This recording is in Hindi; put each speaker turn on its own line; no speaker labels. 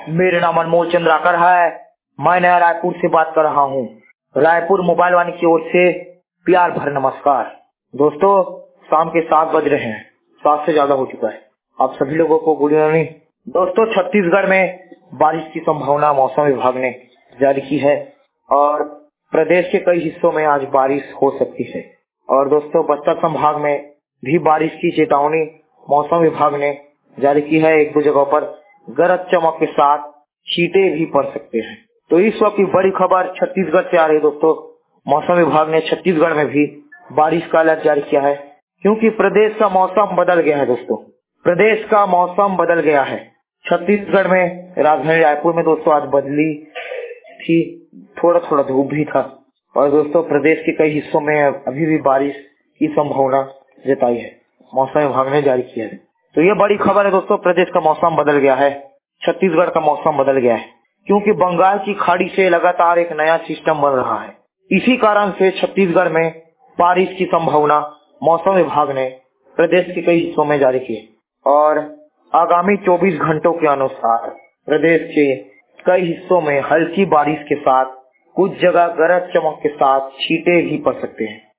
मेरा नाम अनमोल चंद्राकर है। मैं नया रायपुर से बात कर रहा हूँ। रायपुर मोबाइल वाणी की ओर से प्यार भर नमस्कार। दोस्तों, शाम के 7 बज रहे हैं, 7 से ज्यादा हो चुका है। आप सभी लोगों को गुड इवनिंग। दोस्तों, छत्तीसगढ़ में बारिश की संभावना मौसम विभाग ने जारी की है और प्रदेश के कई हिस्सों में आज बारिश हो सकती है। और दोस्तों, बस्तर संभाग में भी बारिश की चेतावनी मौसम विभाग ने जारी की है। एक दो जगहों पर गरज चमक के साथ छींटे भी पड़ सकते हैं। तो इस वक्त की बड़ी खबर छत्तीसगढ़ से आ रही है। दोस्तों, मौसम विभाग ने छत्तीसगढ़ में भी बारिश का अलर्ट जारी किया है, क्योंकि प्रदेश का मौसम बदल गया है। दोस्तों, प्रदेश का मौसम बदल गया है। छत्तीसगढ़ में राजधानी रायपुर में दोस्तों आज बदली थी, थोड़ा थोड़ा धूप भी था। और दोस्तों, प्रदेश के कई हिस्सों में अभी भी बारिश की संभावना जताई है, मौसम विभाग ने जारी किया है। तो ये बड़ी खबर है दोस्तों, प्रदेश का मौसम बदल गया है, छत्तीसगढ़ का मौसम बदल गया है, क्योंकि बंगाल की खाड़ी से लगातार एक नया सिस्टम बन रहा है। इसी कारण से छत्तीसगढ़ में बारिश की संभावना मौसम विभाग ने प्रदेश के कई हिस्सों में जारी की है। और आगामी 24 घंटों के अनुसार प्रदेश के कई हिस्सों में हल्की बारिश के साथ कुछ जगह गरज चमक के साथ छींटे भी पड़ सकते हैं।